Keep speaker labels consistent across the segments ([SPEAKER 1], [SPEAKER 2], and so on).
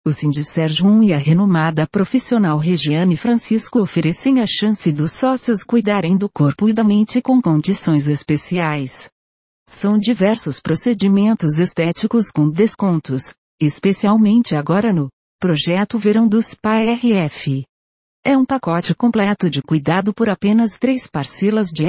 [SPEAKER 1] O Sindserjum e a renomada profissional Regiane Francisco oferecem a chance dos sócios cuidarem do corpo e da mente com condições especiais. São diversos procedimentos estéticos com descontos, especialmente agora no Projeto Verão do Spa RF. É um pacote completo de cuidado por apenas 3 parcelas de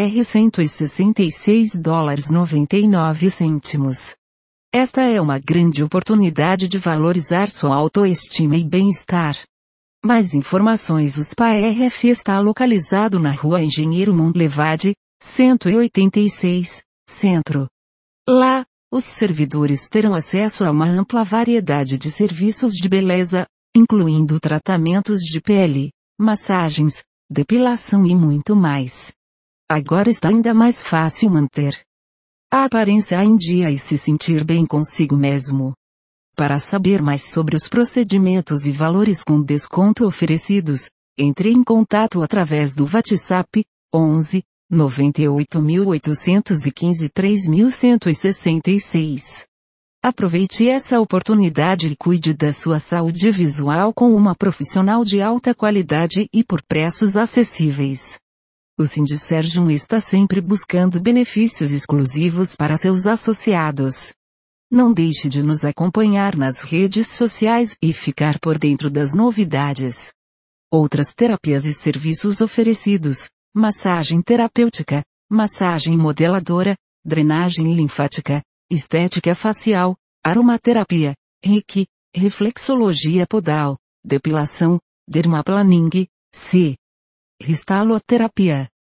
[SPEAKER 1] $166,99. Esta é uma grande oportunidade de valorizar sua autoestima e bem-estar. Mais informações: o Spa RF está localizado na Rua Engenheiro Monlevade, 186, Centro. Lá, os servidores terão acesso a uma ampla variedade de serviços de beleza, incluindo tratamentos de pele, massagens, depilação e muito mais. Agora está ainda mais fácil manter a aparência em dia e se sentir bem consigo mesmo. Para saber mais sobre os procedimentos e valores com desconto oferecidos, entre em contato através do WhatsApp 11 98.815 3166. Aproveite essa oportunidade e cuide da sua saúde visual com uma profissional de alta qualidade e por preços acessíveis. O Sindserjum está sempre buscando benefícios exclusivos para seus associados. Não deixe de nos acompanhar nas redes sociais e ficar por dentro das novidades. Outras terapias e serviços oferecidos: massagem terapêutica, massagem modeladora, drenagem linfática, estética facial, aromaterapia, Reiki, reflexologia podal, depilação, dermaplaning, ristaloterapia,